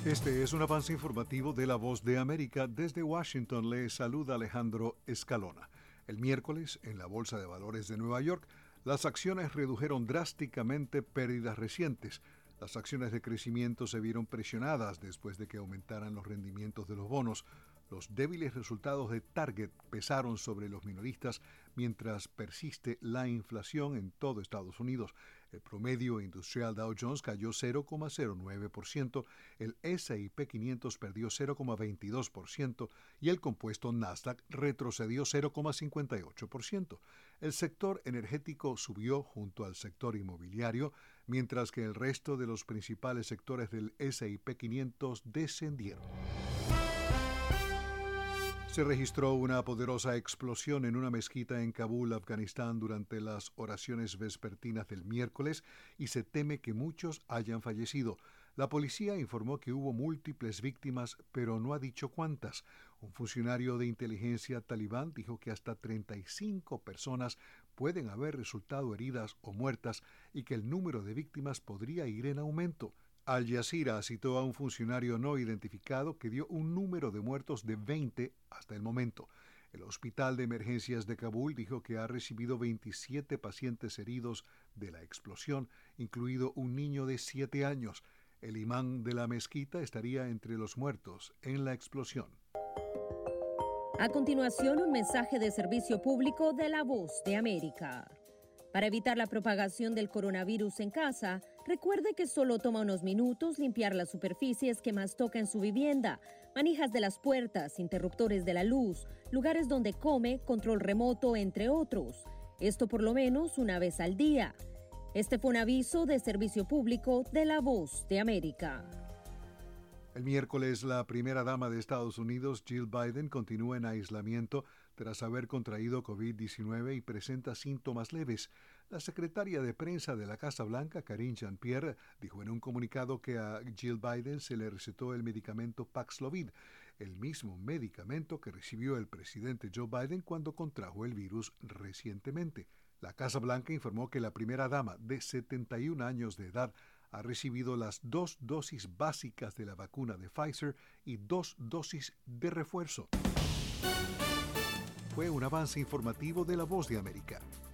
Este es un avance informativo de La Voz de América. Desde Washington le saluda Alejandro Escalona. El miércoles, en la Bolsa de Valores de Nueva York, las acciones redujeron drásticamente pérdidas recientes. Las acciones de crecimiento se vieron presionadas después de que aumentaran los rendimientos de los bonos. Los débiles resultados de Target pesaron sobre los minoristas mientras persiste la inflación en todo Estados Unidos. El promedio industrial Dow Jones cayó 0,09%, el S&P 500 perdió 0,22% y el compuesto Nasdaq retrocedió 0,58%. El sector energético subió junto al sector inmobiliario, mientras que el resto de los principales sectores del S&P 500 descendieron. Se registró una poderosa explosión en una mezquita en Kabul, Afganistán, durante las oraciones vespertinas del miércoles y se teme que muchos hayan fallecido. La policía informó que hubo múltiples víctimas, pero no ha dicho cuántas. Un funcionario de inteligencia talibán dijo que hasta 35 personas pueden haber resultado heridas o muertas y que el número de víctimas podría ir en aumento. Al Jazeera citó a un funcionario no identificado que dio un número de muertos de 20 hasta el momento. El Hospital de Emergencias de Kabul dijo que ha recibido 27 pacientes heridos de la explosión, incluido un niño de 7 años. El imán de la mezquita estaría entre los muertos en la explosión. A continuación, un mensaje de servicio público de La Voz de América. Para evitar la propagación del coronavirus en casa, recuerde que solo toma unos minutos limpiar las superficies que más toca en su vivienda, manijas de las puertas, interruptores de la luz, lugares donde come, control remoto, entre otros. Esto por lo menos una vez al día. Este fue un aviso de servicio público de La Voz de América. El miércoles, la primera dama de Estados Unidos, Jill Biden, continúa en aislamiento tras haber contraído COVID-19 y presenta síntomas leves. La secretaria de prensa de la Casa Blanca, Karine Jean-Pierre, dijo en un comunicado que a Jill Biden se le recetó el medicamento Paxlovid, el mismo medicamento que recibió el presidente Joe Biden cuando contrajo el virus recientemente. La Casa Blanca informó que la primera dama, de 71 años de edad, ha recibido las 2 dosis básicas de la vacuna de Pfizer y 2 dosis de refuerzo. Fue un avance informativo de La Voz de América.